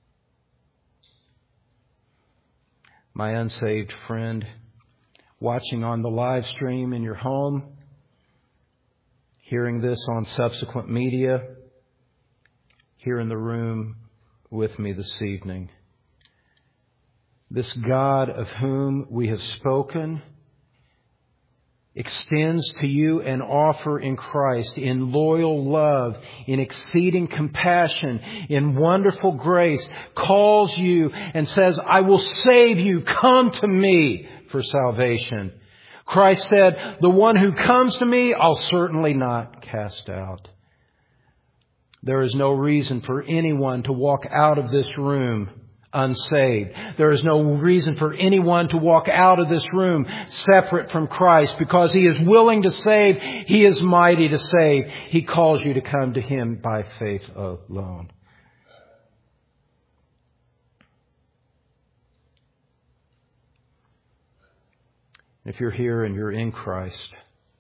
My unsaved friend, watching on the live stream in your home, hearing this on subsequent media, here in the room with me this evening. This God of whom we have spoken extends to you an offer in Christ, in loyal love, in exceeding compassion, in wonderful grace, calls you and says, I will save you. Come to me for salvation. Christ said, the one who comes to me, I'll certainly not cast out. There is no reason for anyone to walk out of this room unsaved. There is no reason for anyone to walk out of this room separate from Christ, because He is willing to save. He is mighty to save. He calls you to come to Him by faith alone. If you're here and you're in Christ,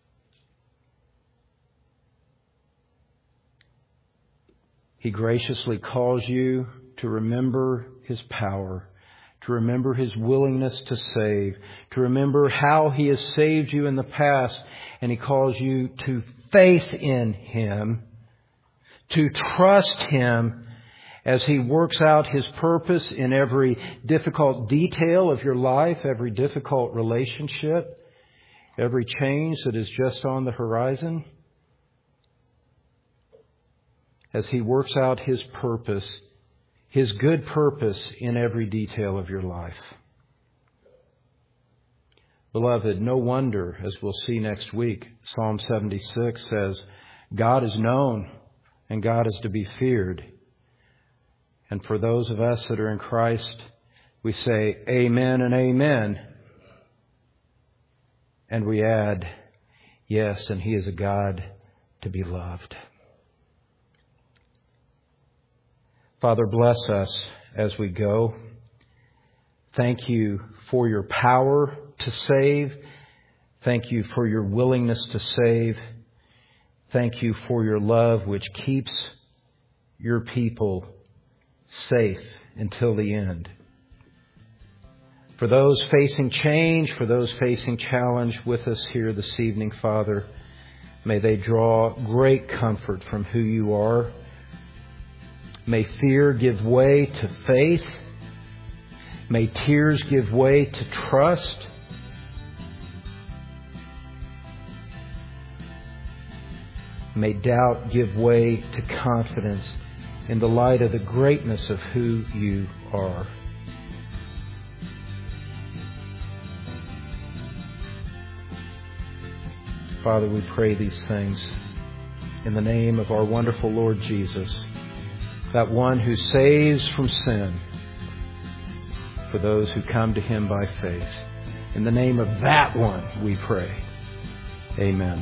He graciously calls you to remember His power, to remember His willingness to save, to remember how He has saved you in the past, and He calls you to faith in Him, to trust Him as He works out His purpose in every difficult detail of your life, every difficult relationship, every change that is just on the horizon. As He works out His purpose, His good purpose in every detail of your life. Beloved, no wonder, as we'll see next week, Psalm 76 says, God is known and God is to be feared. And for those of us that are in Christ, we say amen and amen. And we add, yes, and He is a God to be loved. Father, bless us as we go. Thank You for Your power to save. Thank You for Your willingness to save. Thank You for Your love, which keeps Your people safe until the end. For those facing change, for those facing challenge with us here this evening, Father, may they draw great comfort from who You are. May fear give way to faith. May tears give way to trust. May doubt give way to confidence in the light of the greatness of who You are. Father, we pray these things in the name of our wonderful Lord Jesus. that one who saves from sin for those who come to Him by faith. In the name of that one we pray. Amen.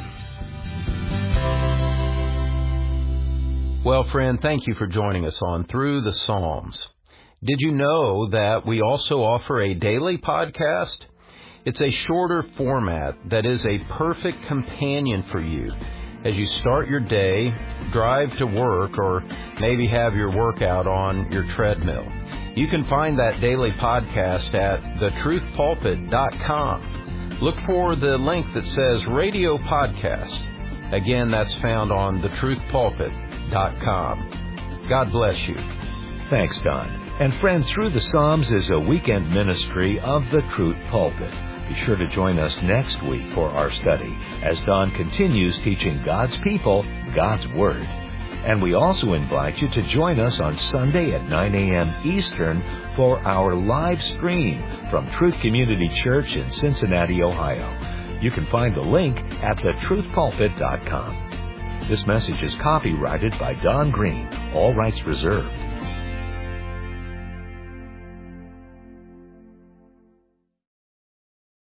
Well, friend, thank you for joining us on Through the Psalms. Did you know that we also offer a daily podcast? It's a shorter format that is a perfect companion for you as you start your day, drive to work, or maybe have your workout on your treadmill. You can find that daily podcast at thetruthpulpit.com. Look for the link that says Radio Podcast. Again, that's found on thetruthpulpit.com. God bless you. Thanks, Don. And friend, Through the Psalms is a weekend ministry of the Truth Pulpit. Be sure to join us next week for our study as Don continues teaching God's people God's Word. And we also invite you to join us on Sunday at 9 a.m. Eastern for our live stream from Truth Community Church in Cincinnati, Ohio. You can find the link at thetruthpulpit.com. This message is copyrighted by Don Green. All rights reserved.